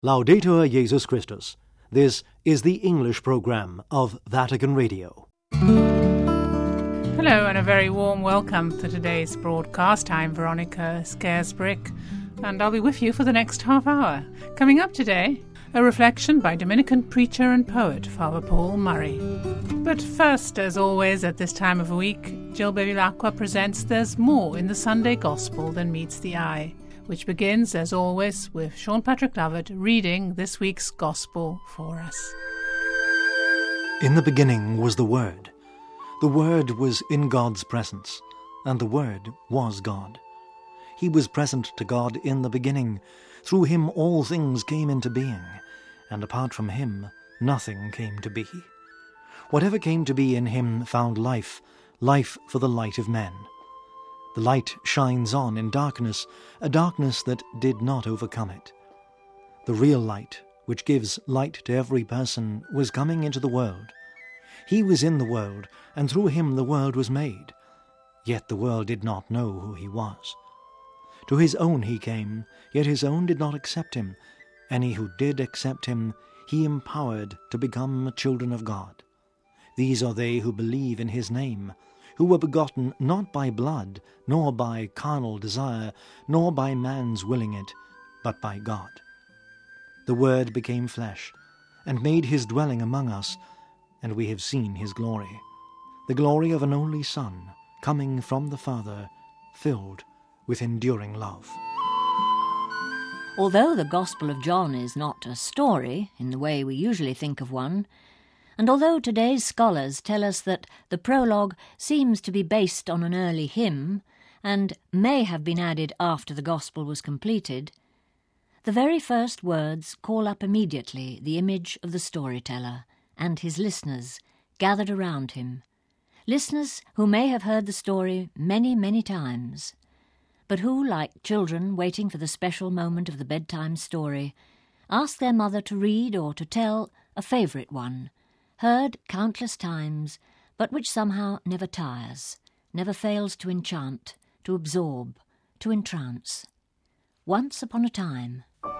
Laudetur Jesus Christus. This is the English program of Vatican Radio. Hello and a very warm welcome to today's broadcast. I'm Veronica Scaresbrick and I'll be with you for the next half hour. Coming up today, a reflection by Dominican preacher and poet Father Paul Murray. But first, as always at this time of the week, Jill Bevilacqua presents There's More in the Sunday Gospel Than Meets the Eye, which begins, as always, with Sean Patrick Lovett reading this week's Gospel for us. In the beginning was the Word. The Word was in God's presence, and the Word was God. He was present to God in the beginning. Through him all things came into being, and apart from him nothing came to be. Whatever came to be in him found life, life for the light of men. The light shines on in darkness, a darkness that did not overcome it. The real light, which gives light to every person, was coming into the world. He was in the world, and through him the world was made. Yet the world did not know who he was. To his own he came, yet his own did not accept him. Any who did accept him, he empowered to become children of God. These are they who believe in his name, who were begotten not by blood, nor by carnal desire, nor by man's willing it, but by God. The Word became flesh, and made his dwelling among us, and we have seen his glory, the glory of an only Son, coming from the Father, filled with enduring love. Although the Gospel of John is not a story in the way we usually think of one, and although today's scholars tell us that the prologue seems to be based on an early hymn and may have been added after the Gospel was completed, the very first words call up immediately the image of the storyteller and his listeners gathered around him, listeners who may have heard the story many, many times, but who, like children waiting for the special moment of the bedtime story, ask their mother to read or to tell a favourite one, heard countless times, but which somehow never tires, never fails to enchant, to absorb, to entrance. Once upon a time.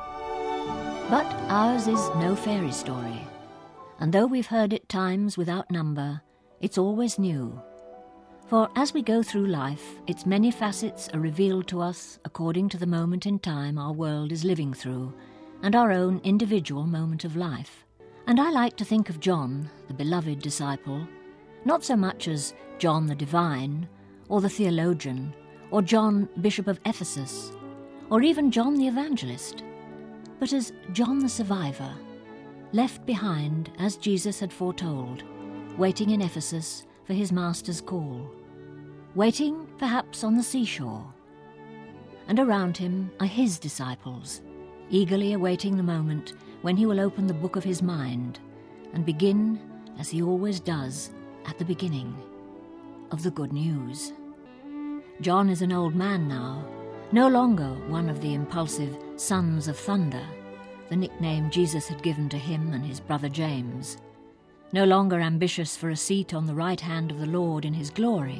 But ours is no fairy story, and though we've heard it times without number, it's always new. For as we go through life, its many facets are revealed to us according to the moment in time our world is living through, and our own individual moment of life. And I like to think of John, the beloved disciple, not so much as John the divine, or the theologian, or John, Bishop of Ephesus, or even John the evangelist, but as John the survivor, left behind as Jesus had foretold, waiting in Ephesus for his master's call, waiting perhaps on the seashore. And around him are his disciples, eagerly awaiting the moment when he will open the book of his mind and begin, as he always does, at the beginning of the good news. John is an old man now, no longer one of the impulsive sons of thunder, the nickname Jesus had given to him and his brother James, no longer ambitious for a seat on the right hand of the Lord in his glory,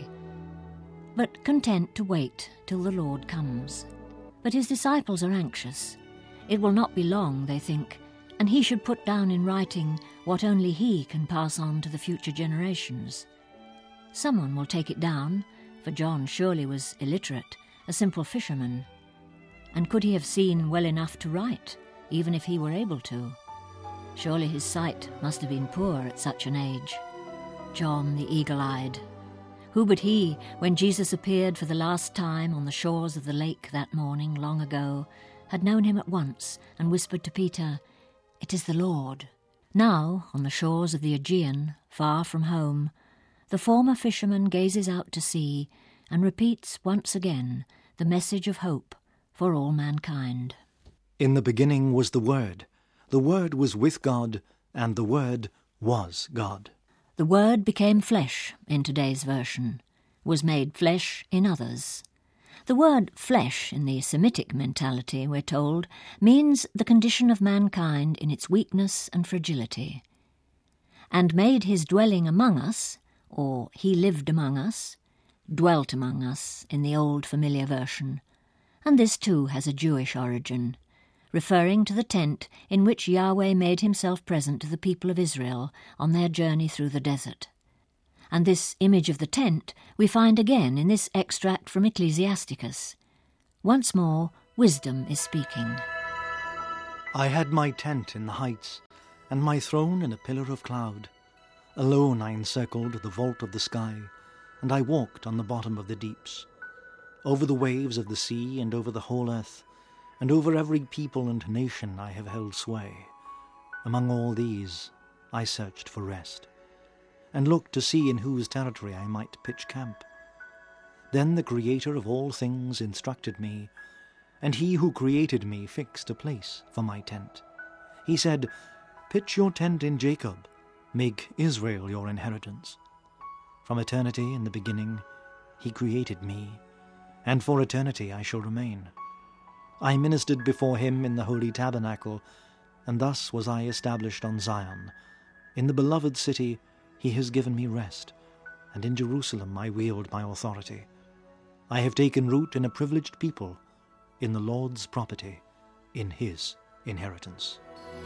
but content to wait till the Lord comes. But his disciples are anxious. It will not be long, they think, and he should put down in writing what only he can pass on to the future generations. Someone will take it down, for John surely was illiterate, a simple fisherman. And could he have seen well enough to write, even if he were able to? Surely his sight must have been poor at such an age. John the eagle-eyed. Who but he, when Jesus appeared for the last time on the shores of the lake that morning long ago, had known him at once and whispered to Peter, "It is the Lord." Now, on the shores of the Aegean, far from home, the former fisherman gazes out to sea and repeats once again the message of hope for all mankind. In the beginning was the Word. The Word was with God, and the Word was God. The Word became flesh in today's version, was made flesh in others. The word flesh in the Semitic mentality, we're told, means the condition of mankind in its weakness and fragility. And made his dwelling among us, or he lived among us, dwelt among us in the old familiar version. And this too has a Jewish origin, referring to the tent in which Yahweh made himself present to the people of Israel on their journey through the desert. And this image of the tent we find again in this extract from Ecclesiasticus. Once more, wisdom is speaking. I had my tent in the heights, and my throne in a pillar of cloud. Alone I encircled the vault of the sky, and I walked on the bottom of the deeps. Over the waves of the sea and over the whole earth, and over every people and nation I have held sway. Among all these I searched for rest, and looked to see in whose territory I might pitch camp. Then the Creator of all things instructed me, and he who created me fixed a place for my tent. He said, "Pitch your tent in Jacob, make Israel your inheritance." From eternity in the beginning he created me, and for eternity I shall remain. I ministered before him in the holy tabernacle, and thus was I established on Zion. In the beloved city he has given me rest, and in Jerusalem I wield my authority. I have taken root in a privileged people, in the Lord's property, in his inheritance.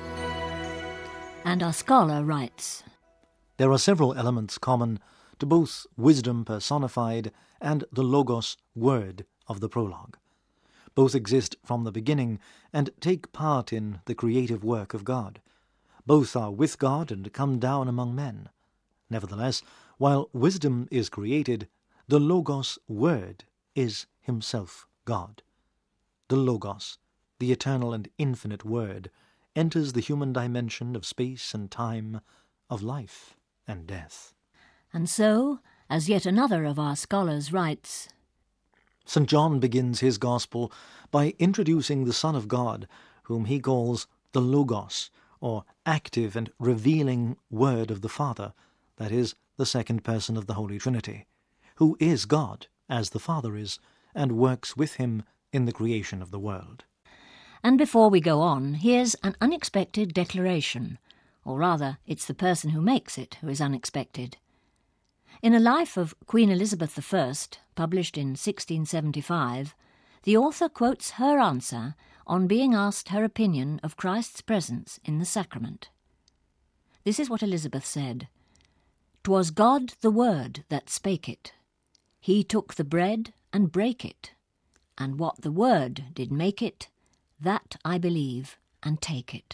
And our scholar writes, There are several elements common to both wisdom personified and the Logos word of the prologue. Both exist from the beginning and take part in the creative work of God. Both are with God and come down among men. Nevertheless, while wisdom is created, the Logos word is himself God. The Logos, the eternal and infinite word, enters the human dimension of space and time, of life and death. And so, as yet another of our scholars writes, St. John begins his Gospel by introducing the Son of God, whom he calls the Logos, or active and revealing Word of the Father, that is, the second person of the Holy Trinity, who is God, as the Father is, and works with him in the creation of the world. And before we go on, here's an unexpected declaration, or rather, it's the person who makes it who is unexpected. In a life of Queen Elizabeth I, published in 1675, the author quotes her answer on being asked her opinion of Christ's presence in the sacrament. This is what Elizabeth said, "'Twas God the Word that spake it. He took the bread and brake it, and what the Word did make it, that I believe and take it."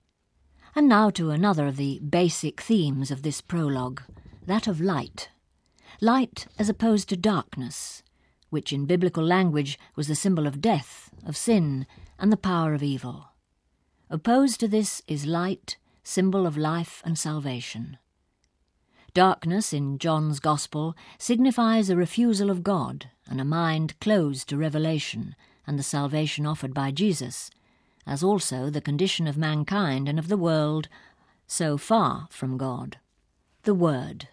And now to another of the basic themes of this prologue, that of light. Light as opposed to darkness, which in biblical language was the symbol of death, of sin, and the power of evil. Opposed to this is light, symbol of life and salvation. Darkness in John's Gospel signifies a refusal of God and a mind closed to revelation and the salvation offered by Jesus, as also the condition of mankind and of the world so far from God. The Word.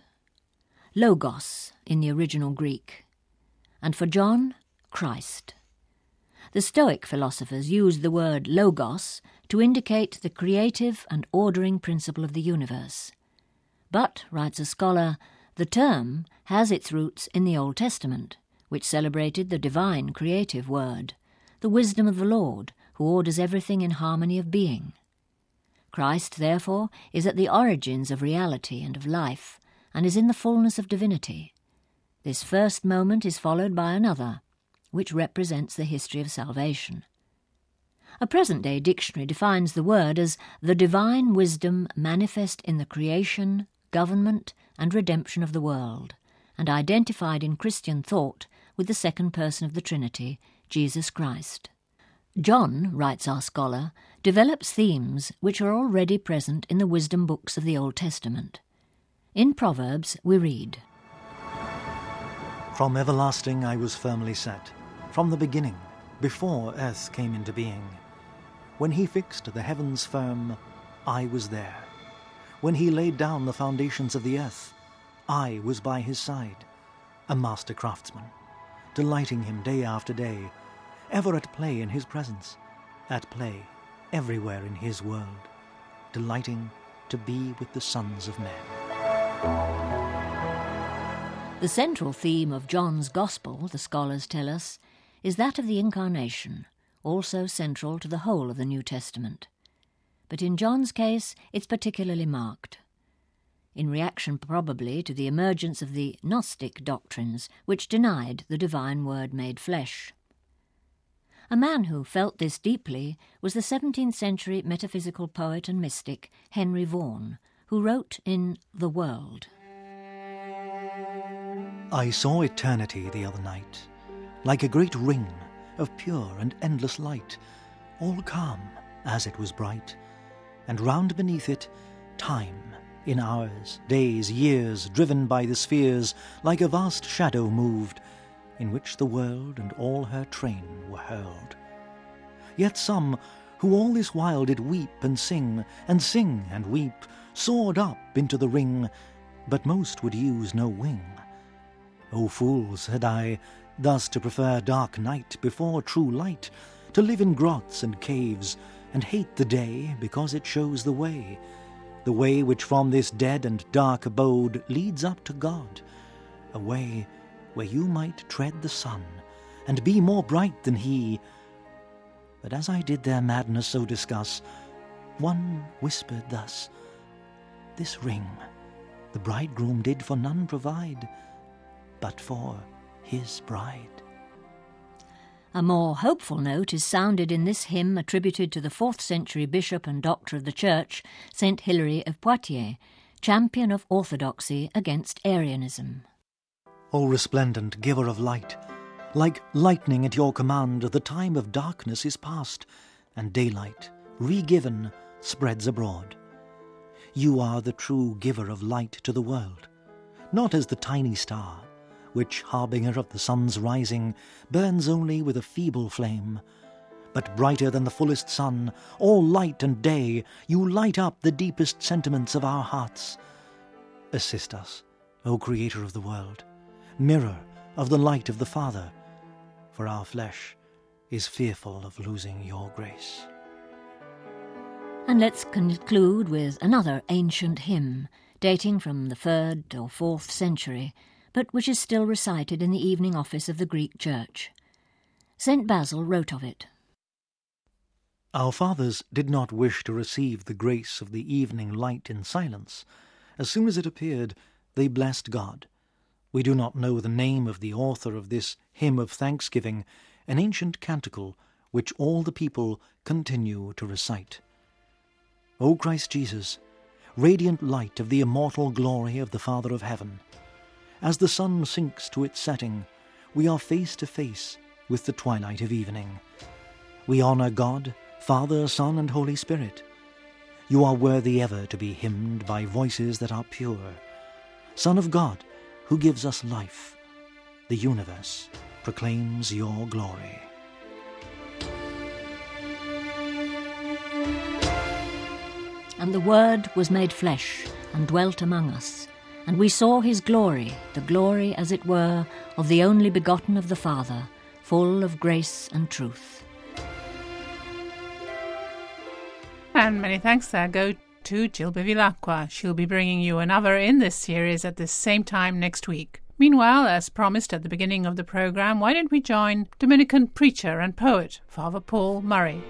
Logos in the original Greek, and for John, Christ. The Stoic philosophers used the word logos to indicate the creative and ordering principle of the universe. But, writes a scholar, the term has its roots in the Old Testament, which celebrated the divine creative word, the wisdom of the Lord, who orders everything in harmony of being. Christ, therefore, is at the origins of reality and of life, and is in the fullness of divinity. This first moment is followed by another, which represents the history of salvation. A present-day dictionary defines the word as the divine wisdom manifest in the creation, government, and redemption of the world, and identified in Christian thought with the second person of the Trinity, Jesus Christ. John, writes our scholar, develops themes which are already present in the wisdom books of the Old Testament. In Proverbs we read, From everlasting I was firmly set, from the beginning, before earth came into being. When he fixed the heavens firm, I was there. When he laid down the foundations of the earth, I was by his side, a master craftsman, delighting him day after day, ever at play in his presence, at play everywhere in his world, delighting to be with the sons of men. The central theme of John's Gospel, the scholars tell us, is that of the Incarnation, also central to the whole of the New Testament. But in John's case, it's particularly marked, in reaction probably to the emergence of the Gnostic doctrines which denied the divine word made flesh. A man who felt this deeply was the 17th century metaphysical poet and mystic Henry Vaughan, who wrote in The World. I saw eternity the other night, like a great ring of pure and endless light, all calm as it was bright, and round beneath it time, in hours, days, years, driven by the spheres, like a vast shadow moved, in which the world and all her train were hurled. Yet some, who all this while did weep and sing and weep, soared up into the ring, but most would use no wing. O fools, said I, thus to prefer dark night before true light, to live in grots and caves, and hate the day because it shows the way which from this dead and dark abode leads up to God, a way where you might tread the sun, and be more bright than he. But as I did their madness so discuss, one whispered thus, this ring the bridegroom did for none provide, but for his bride. A more hopeful note is sounded in this hymn attributed to the 4th century bishop and doctor of the Church, St. Hilary of Poitiers, champion of orthodoxy against Arianism. O resplendent giver of light, like lightning at your command, the time of darkness is past, and daylight, re-given, spreads abroad. You are the true giver of light to the world, not as the tiny star, which, harbinger of the sun's rising, burns only with a feeble flame, but brighter than the fullest sun, all light and day, you light up the deepest sentiments of our hearts. Assist us, O Creator of the world, mirror of the light of the Father, for our flesh is fearful of losing your grace. And let's conclude with another ancient hymn, dating from the 3rd or 4th century, but which is still recited in the evening office of the Greek Church. St. Basil wrote of it. Our fathers did not wish to receive the grace of the evening light in silence. As soon as it appeared, they blessed God. We do not know the name of the author of this hymn of thanksgiving, an ancient canticle which all the people continue to recite. O Christ Jesus, radiant light of the immortal glory of the Father of heaven, as the sun sinks to its setting, we are face to face with the twilight of evening. We honour God, Father, Son, and Holy Spirit. You are worthy ever to be hymned by voices that are pure. Son of God, who gives us life, the universe proclaims your glory. And the Word was made flesh and dwelt among us, and we saw his glory, the glory, as it were, of the only begotten of the Father, full of grace and truth. And many thanks there go to Jill Bevilacqua. She'll be bringing you another in this series at the same time next week. Meanwhile, as promised at the beginning of the programme, why don't we join Dominican preacher and poet Father Paul Murray.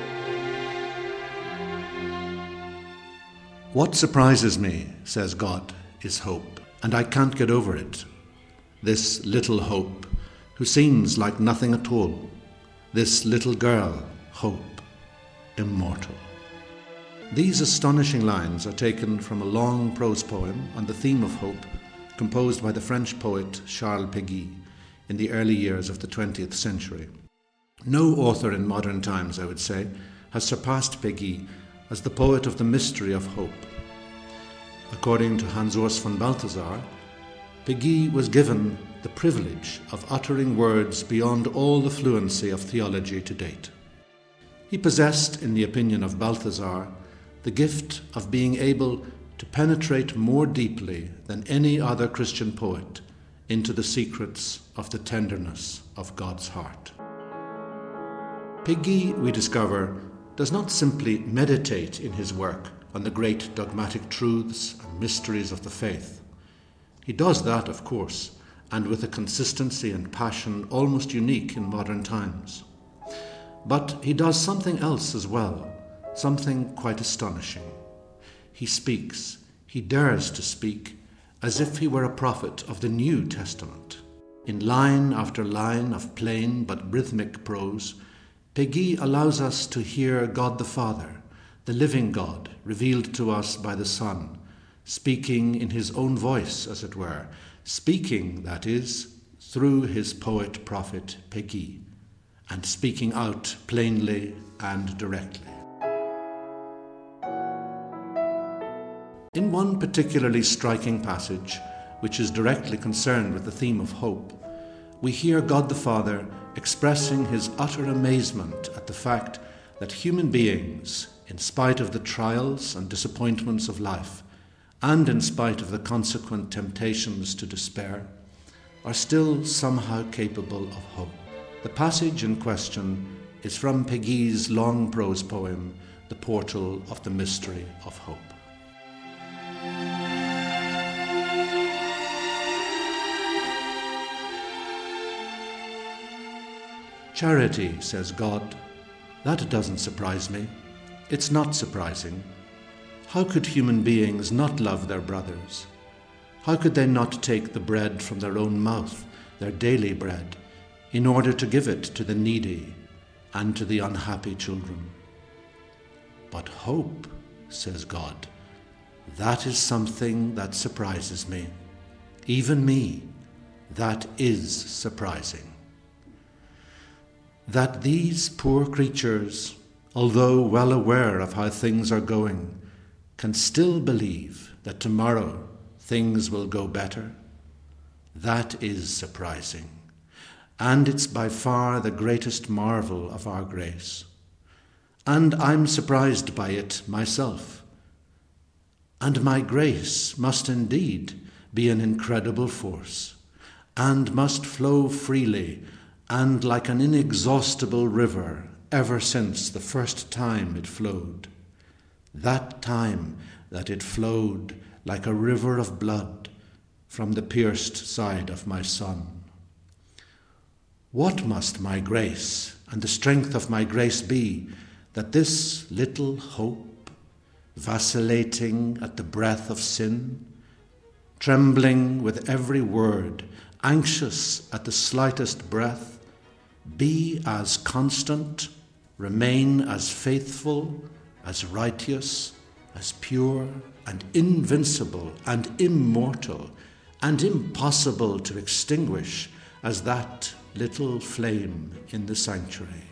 What surprises me, says God, is hope, and I can't get over it. This little Hope, who seems like nothing at all. This little girl, Hope, immortal. These astonishing lines are taken from a long prose poem on the theme of hope, composed by the French poet Charles Péguy in the early years of the 20th century. No author in modern times, I would say, has surpassed Péguy as the poet of the mystery of hope. According to Hans Urs von Balthasar, Péguy was given the privilege of uttering words beyond all the fluency of theology to date. He possessed, in the opinion of Balthasar, the gift of being able to penetrate more deeply than any other Christian poet into the secrets of the tenderness of God's heart. Péguy, we discover, does not simply meditate in his work on the great dogmatic truths and mysteries of the faith. He does that, of course, and with a consistency and passion almost unique in modern times. But he does something else as well, something quite astonishing. He speaks, he dares to speak, as if he were a prophet of the New Testament. In line after line of plain but rhythmic prose, Péguy allows us to hear God the Father, the living God revealed to us by the Son, speaking in his own voice, as it were, speaking, that is, through his poet-prophet Péguy, and speaking out plainly and directly. In one particularly striking passage, which is directly concerned with the theme of hope, we hear God the Father expressing his utter amazement at the fact that human beings, in spite of the trials and disappointments of life, and in spite of the consequent temptations to despair, are still somehow capable of hope. The passage in question is from Péguy's long prose poem, The Portal of the Mystery of Hope. Charity, says God, that doesn't surprise me. It's not surprising. How could human beings not love their brothers? How could they not take the bread from their own mouth, their daily bread, in order to give it to the needy and to the unhappy children? But hope, says God, that is something that surprises me. Even me, that is surprising. That these poor creatures, although well aware of how things are going, can still believe that tomorrow things will go better, that is surprising. And it's by far the greatest marvel of our grace. And I'm surprised by it myself. And my grace must indeed be an incredible force, and must flow freely and like an inexhaustible river ever since the first time it flowed, that time that it flowed like a river of blood from the pierced side of my Son. What must my grace and the strength of my grace be, that this little hope, vacillating at the breath of sin, trembling with every word, anxious at the slightest breath, be as constant, remain as faithful, as righteous, as pure and invincible and immortal and impossible to extinguish as that little flame in the sanctuary.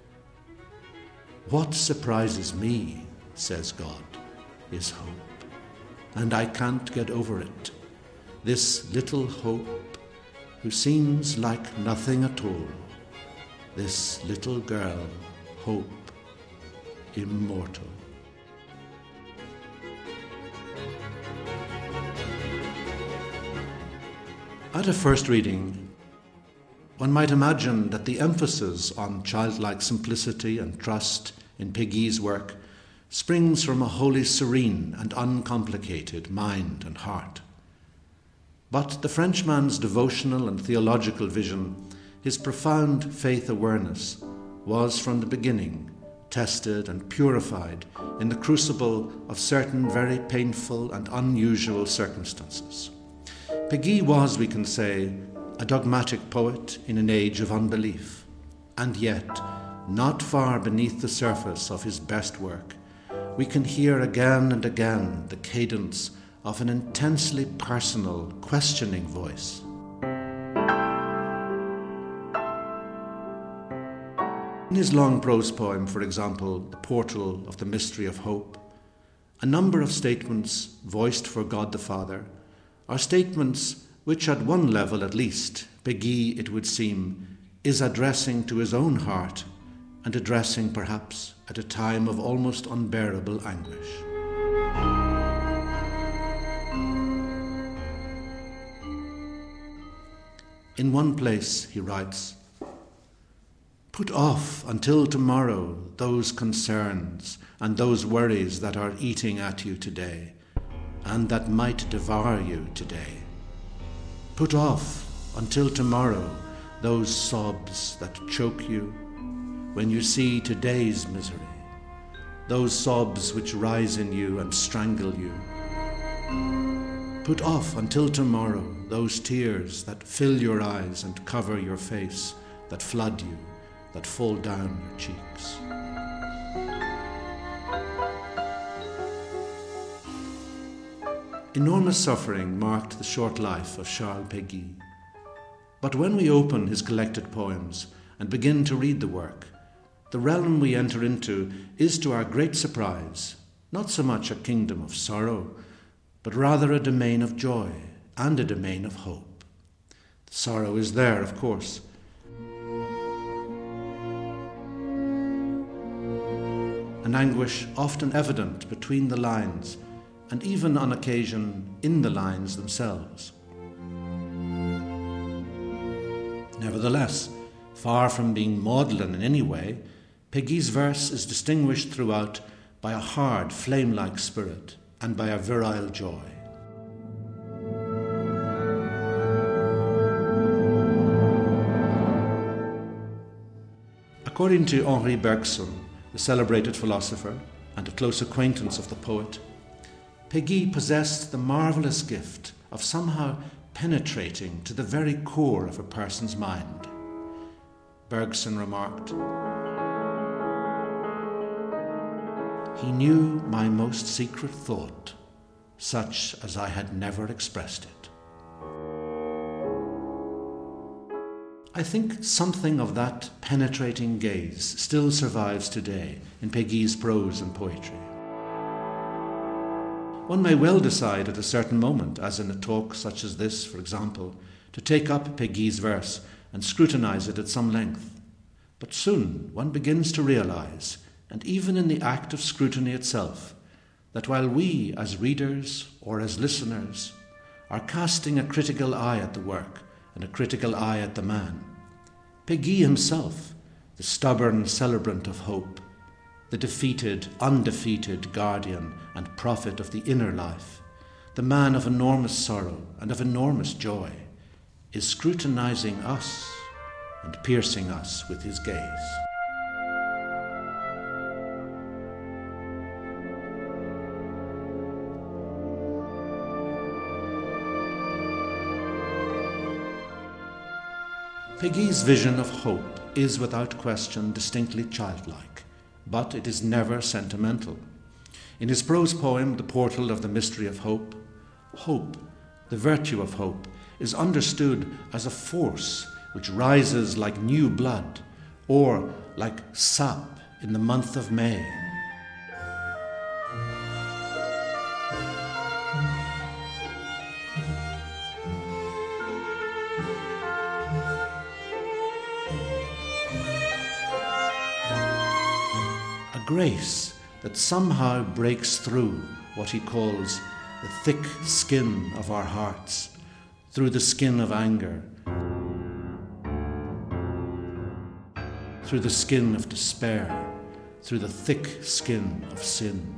What surprises me, says God, is hope, and I can't get over it. This little hope who seems like nothing at all, this little girl, hope, immortal. At a first reading, one might imagine that the emphasis on childlike simplicity and trust in Péguy's work springs from a wholly serene and uncomplicated mind and heart. But the Frenchman's devotional and theological vision, his profound faith awareness, was from the beginning tested and purified in the crucible of certain very painful and unusual circumstances. Péguy was, we can say, a dogmatic poet in an age of unbelief, and yet, not far beneath the surface of his best work, we can hear again and again the cadence of an intensely personal, questioning voice. In his long prose poem, for example, The Portal of the Mystery of Hope, a number of statements voiced for God the Father are statements which, at one level at least, Péguy, it would seem, is addressing to his own heart, and addressing perhaps at a time of almost unbearable anguish. In one place he writes, "Put off until tomorrow those concerns and those worries that are eating at you today, and that might devour you today. Put off until tomorrow those sobs that choke you, when you see today's misery, those sobs which rise in you and strangle you. Put off until tomorrow those tears that fill your eyes and cover your face, that flood you, that fall down your cheeks. Enormous suffering marked the short life of Charles Péguy. But when we open his collected poems and begin to read the work, the realm we enter into is, to our great surprise, not so much a kingdom of sorrow, but rather a domain of joy and a domain of hope. The sorrow is there, of course. An anguish often evident between the lines, and even on occasion in the lines themselves. Nevertheless, far from being maudlin in any way, Péguy's verse is distinguished throughout by a hard, flame-like spirit and by a virile joy. According to Henri Bergson, the celebrated philosopher and a close acquaintance of the poet, Péguy possessed the marvellous gift of somehow penetrating to the very core of a person's mind. Bergson remarked, "He knew my most secret thought, such as I had never expressed it." I think something of that penetrating gaze still survives today in Péguy's prose and poetry. One may well decide at a certain moment, as in a talk such as this, for example, to take up Péguy's verse and scrutinize it at some length. But soon one begins to realize, and even in the act of scrutiny itself, that while we as readers or as listeners are casting a critical eye at the work and a critical eye at the man, Péguy himself, the stubborn celebrant of hope, the defeated, undefeated guardian and prophet of the inner life, the man of enormous sorrow and of enormous joy, is scrutinizing us and piercing us with his gaze. Péguy's vision of hope is without question distinctly childlike, but it is never sentimental. In his prose poem, The Portal of the Mystery of Hope, hope, the virtue of hope, is understood as a force which rises like new blood, or like sap in the month of May. Grace that somehow breaks through what he calls the thick skin of our hearts, through the skin of anger, through the skin of despair, through the thick skin of sin.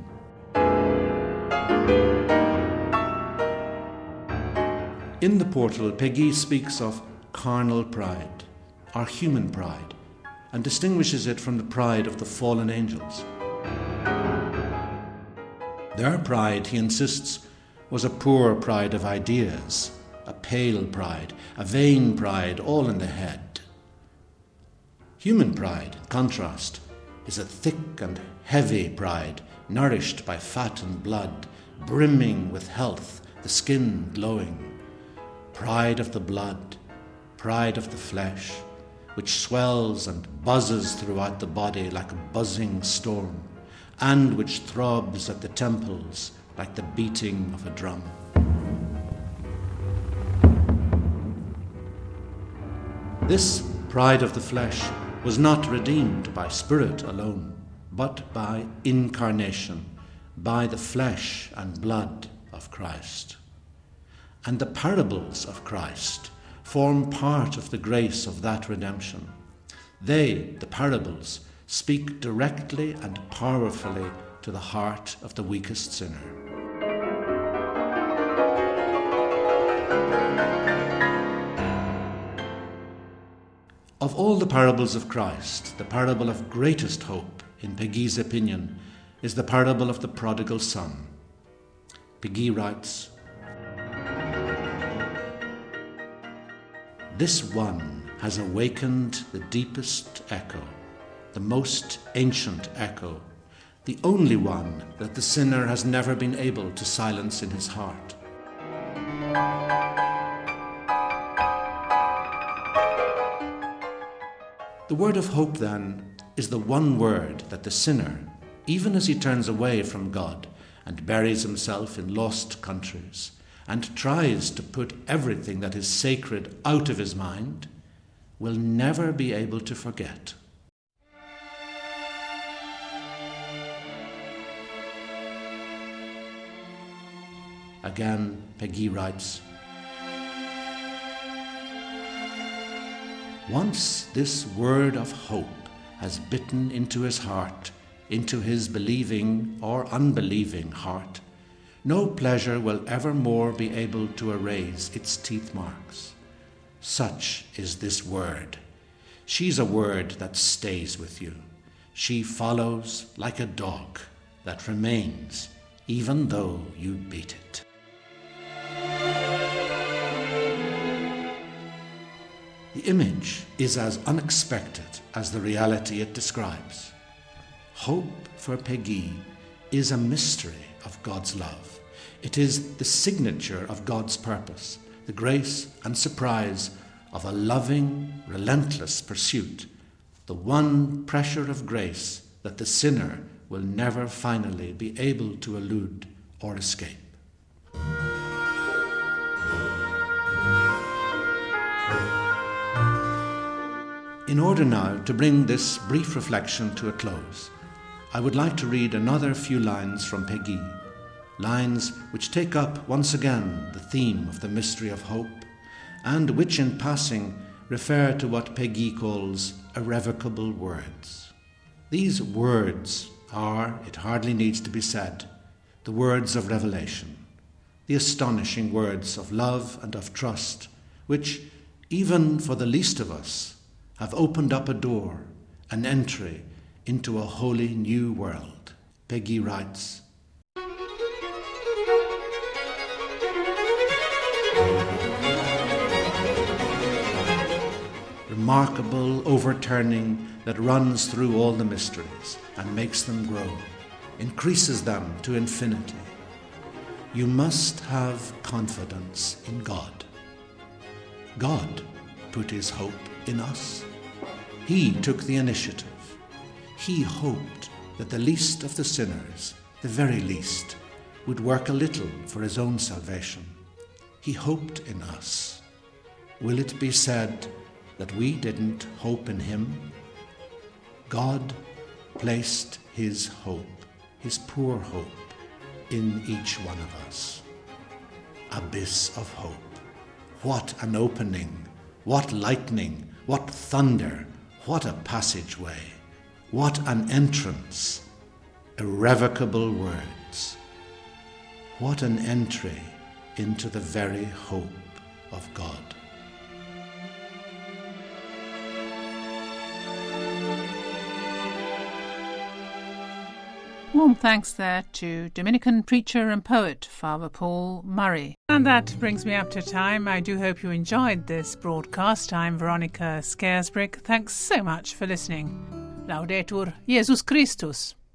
In The Portal, Péguy speaks of carnal pride, our human pride, and distinguishes it from the pride of the fallen angels. Their pride, he insists, was a poor pride of ideas, a pale pride, a vain pride, all in the head. Human pride, in contrast, is a thick and heavy pride, nourished by fat and blood, brimming with health, the skin glowing. Pride of the blood, pride of the flesh, which swells and buzzes throughout the body like a buzzing storm, and which throbs at the temples like the beating of a drum. This pride of the flesh was not redeemed by spirit alone, but by incarnation, by the flesh and blood of Christ. And the parables of Christ form part of the grace of that redemption. They, the parables, speak directly and powerfully to the heart of the weakest sinner. Of all the parables of Christ, the parable of greatest hope, in Péguy's opinion, is the parable of the prodigal son. Péguy writes, "This one has awakened the deepest echo, the most ancient echo, the only one that the sinner has never been able to silence in his heart. The word of hope, then, is the one word that the sinner, even as he turns away from God and buries himself in lost countries and tries to put everything that is sacred out of his mind, will never be able to forget. Again, Péguy writes, "Once this word of hope has bitten into his heart, into his believing or unbelieving heart, no pleasure will ever more be able to erase its teeth marks. Such is this word. She's a word that stays with you. She follows like a dog that remains even though you beat it." The image is as unexpected as the reality it describes. Hope for Péguy is a mystery of God's love. It is the signature of God's purpose, the grace and surprise of a loving, relentless pursuit, the one pressure of grace that the sinner will never finally be able to elude or escape. In order now to bring this brief reflection to a close, I would like to read another few lines from Péguy, lines which take up once again the theme of the mystery of hope, and which in passing refer to what Péguy calls irrevocable words. These words are, it hardly needs to be said, the words of revelation, the astonishing words of love and of trust, which, even for the least of us, have opened up a door, an entry into a wholly new world. Péguy writes, "Remarkable overturning that runs through all the mysteries and makes them grow, increases them to infinity. You must have confidence in God. God put his hope in us. He took the initiative. He hoped that the least of the sinners, the very least, would work a little for his own salvation. He hoped in us. Will it be said that we didn't hope in him? God placed his hope, his poor hope, in each one of us. Abyss of hope. What an opening! What lightning! What thunder! What a passageway! What an entrance! Irrevocable words! What an entry into the very hope of God! Warm thanks there to Dominican preacher and poet Father Paul Murray. And that brings me up to time. I do hope you enjoyed this broadcast. I'm Veronica Scaresbrick. Thanks so much for listening. Laudetur Jesus Christus.